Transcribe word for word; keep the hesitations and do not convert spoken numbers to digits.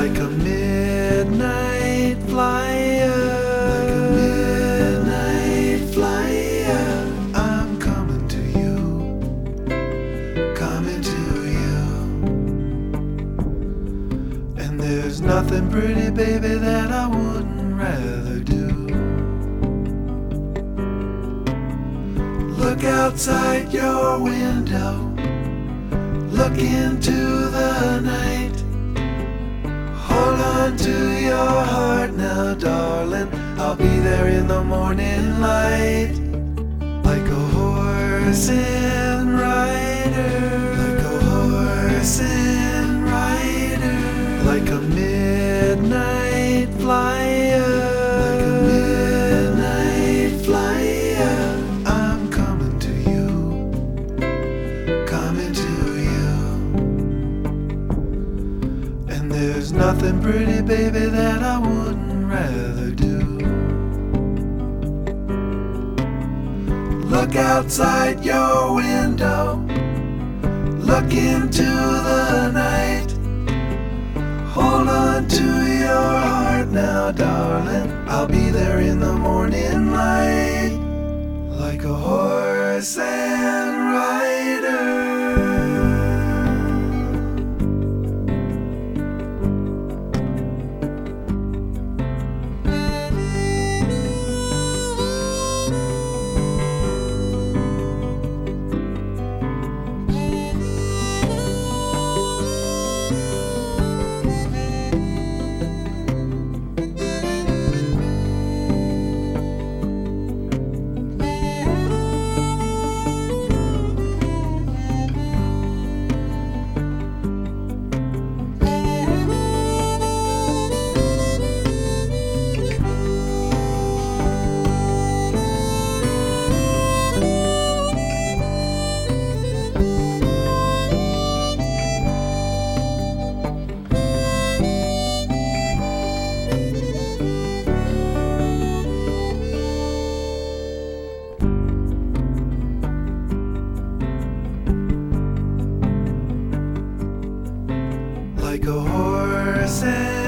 like a midnight flyer, like a midnight flyer. I'm coming to you, coming to you. And there's nothing pretty, baby, that I wouldn't rather do. Look outside your window, look into the night. Hold on to your heart now, darling. I'll be there in the morning light, like a horse and rider, like a horse and rider, like a midnight flyer, like a midnight flyer. I'm coming to you, coming to you. And there's nothing pretty, baby, that I wouldn't rather do. Look outside your window, look into the night. Hold on to your heart now, darling. I'll be there in the morning light, like a horse and rider. Like a horse and